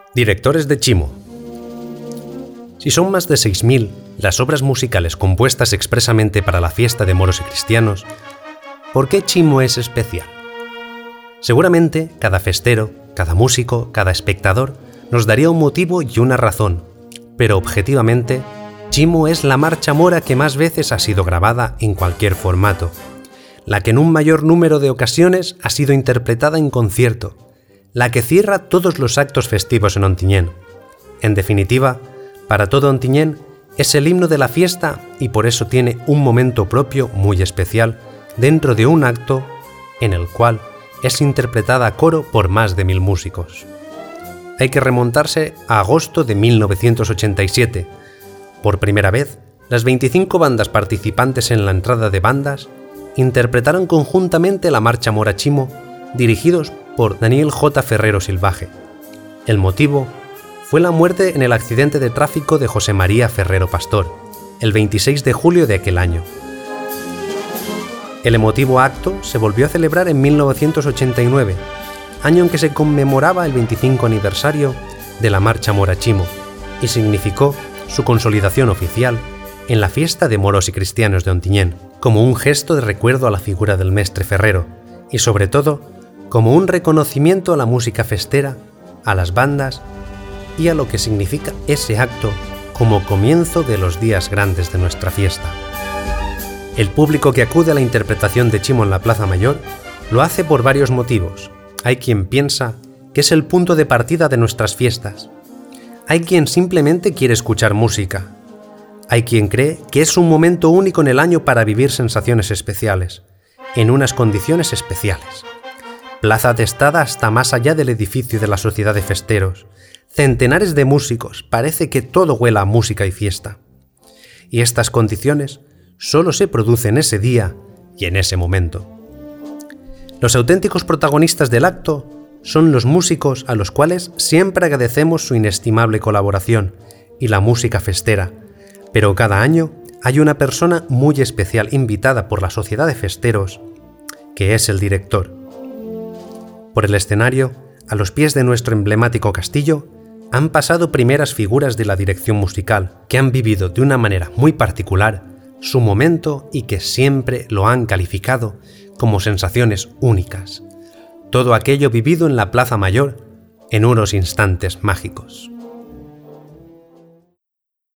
Directores de Chimo. Si son más de 6.000 las obras musicales compuestas expresamente para la fiesta de moros y cristianos, ¿por qué Chimo es especial? Seguramente cada festero, cada músico, cada espectador nos daría un motivo y una razón, pero objetivamente, Chimo es la marcha mora que más veces ha sido grabada en cualquier formato, la que en un mayor número de ocasiones ha sido interpretada en concierto, la que cierra todos los actos festivos en Ontinyent. En definitiva, para todo Ontinyent es el himno de la fiesta y por eso tiene un momento propio muy especial dentro de un acto en el cual es interpretada a coro por más de 1.000 músicos. Hay que remontarse a agosto de 1987. Por primera vez, las 25 bandas participantes en la entrada de bandas interpretaron conjuntamente la marcha mora Chimo, dirigidos por Daniel J. Ferrero Silvaje. El motivo fue la muerte en el accidente de tráfico de José María Ferrero Pastor, el 26 de julio de aquel año. El emotivo acto se volvió a celebrar en 1989, año en que se conmemoraba el 25 aniversario de la marcha mora Chimo, y significó su consolidación oficial en la fiesta de moros y cristianos de Ontinyent, como un gesto de recuerdo a la figura del mestre Ferrero, y sobre todo, como un reconocimiento a la música festera, a las bandas y a lo que significa ese acto como comienzo de los días grandes de nuestra fiesta. El público que acude a la interpretación de Chimo en la Plaza Mayor lo hace por varios motivos. Hay quien piensa que es el punto de partida de nuestras fiestas. Hay quien simplemente quiere escuchar música. Hay quien cree que es un momento único en el año para vivir sensaciones especiales, en unas condiciones especiales. Plaza atestada hasta más allá del edificio de la Sociedad de Festeros. Centenares de músicos, parece que todo huela a música y fiesta. Y estas condiciones solo se producen ese día y en ese momento. Los auténticos protagonistas del acto son los músicos a los cuales siempre agradecemos su inestimable colaboración y la música festera, pero cada año hay una persona muy especial invitada por la Sociedad de Festeros, que es el director. Por el escenario, a los pies de nuestro emblemático castillo, han pasado primeras figuras de la dirección musical que han vivido de una manera muy particular su momento y que siempre lo han calificado como sensaciones únicas. Todo aquello vivido en la Plaza Mayor en unos instantes mágicos.